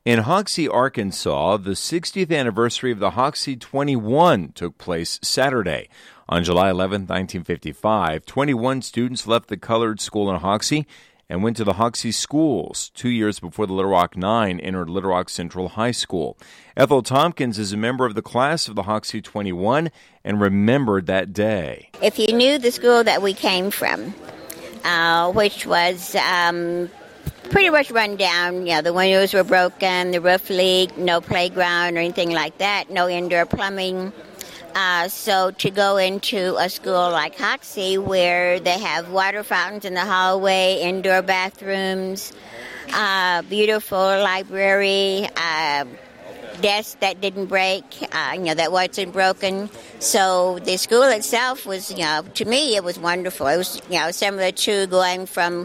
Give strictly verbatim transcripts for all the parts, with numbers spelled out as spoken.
In Hoxie, Arkansas, the sixtieth anniversary of the Hoxie twenty-one took place Saturday. On July eleventh, nineteen fifty-five, twenty-one students left the colored school in Hoxie and went to the Hoxie schools, two years before the Little Rock Nine entered Little Rock Central High School. Ethel Tompkins is a member of the class of the Hoxie twenty-one and remembered that day. If you knew the school that we came from, uh, which was um, pretty much run down, you know, the windows were broken, the roof leaked, no playground or anything like that, no indoor plumbing. Uh, so to go into a school like Hoxie where they have water fountains in the hallway, indoor bathrooms, uh, beautiful library, uh, desk that didn't break, uh, you know, that wasn't broken. So the school itself was, you know, to me it was wonderful. It was, you know, similar to going from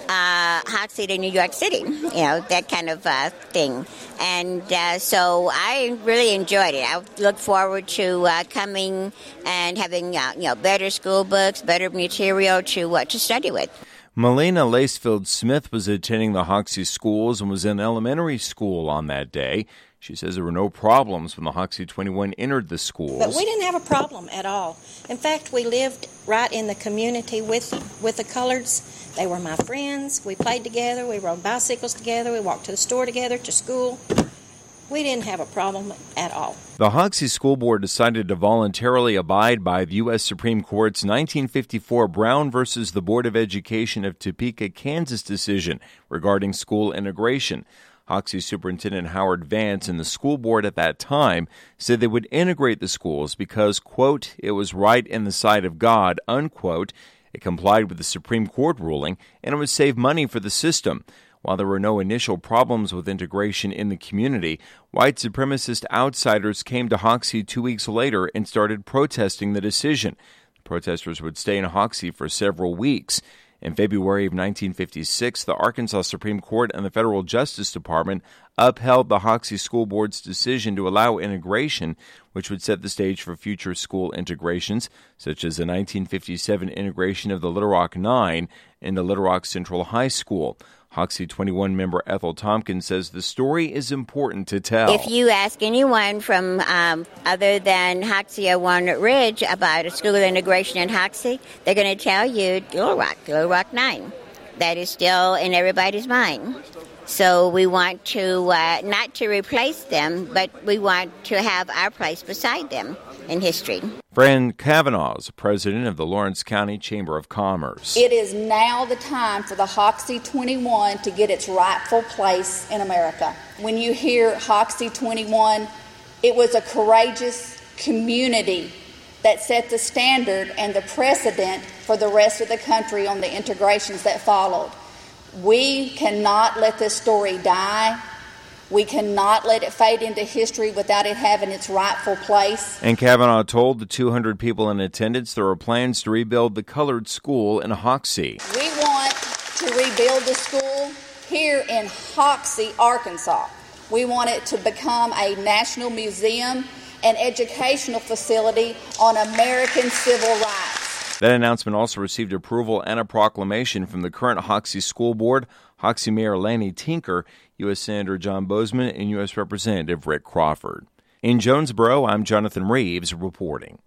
uh, Hoxie to New York City, you know, that kind of uh, thing. And uh, so I really enjoyed it. I look forward to uh, coming and having, uh, you know, better school books, better material to uh, to study with. Melina Lacefield Smith was attending the Hoxie schools and was in elementary school on that day. She says there were no problems when the Hoxie twenty-one entered the schools. But we didn't have a problem at all. In fact, we lived right in the community with with the coloreds. They were my friends. We played together. We rode bicycles together. We walked to the store together, to school. We didn't have a problem at all. The Hoxie School Board decided to voluntarily abide by the U S Supreme Court's nineteen fifty-four Brown versus the Board of Education of Topeka, Kansas decision regarding school integration. Hoxie Superintendent Howard Vance and the school board at that time said they would integrate the schools because, quote, it was right in the sight of God, unquote. It complied with the Supreme Court ruling, and it would save money for the system. While there were no initial problems with integration in the community, white supremacist outsiders came to Hoxie two weeks later and started protesting the decision. The protesters would stay in Hoxie for several weeks. In February of nineteen fifty-six, the Arkansas Supreme Court and the Federal Justice Department upheld the Hoxie School Board's decision to allow integration, which would set the stage for future school integrations, such as the nineteen fifty-seven integration of the Little Rock Nine into Little Rock Central High School. Hoxie twenty-one member Ethel Tompkins says the story is important to tell. If you ask anyone from um, other than Hoxie or Walnut Ridge about a school integration in Hoxie, they're going to tell you Little Rock, Little Rock Nine. That is still in everybody's mind. So we want to, uh, not to replace them, but we want to have our place beside them in history. Fran Kavanaugh is president of the Lawrence County Chamber of Commerce. It is now the time for the Hoxie twenty-one to get its rightful place in America. When you hear Hoxie twenty-one, it was a courageous community that set the standard and the precedent for the rest of the country on the integrations that followed. We cannot let this story die. We cannot let it fade into history without it having its rightful place. And Kavanaugh told the two hundred people in attendance there are plans to rebuild the colored school in Hoxie. We want to rebuild the school here in Hoxie, Arkansas. We want it to become a national museum and educational facility on American civil rights. That announcement also received approval and a proclamation from the current Hoxie School Board, Hoxie Mayor Lanny Tinker, U S Senator John Bozeman, and U S Representative Rick Crawford. In Jonesboro, I'm Jonathan Reeves reporting.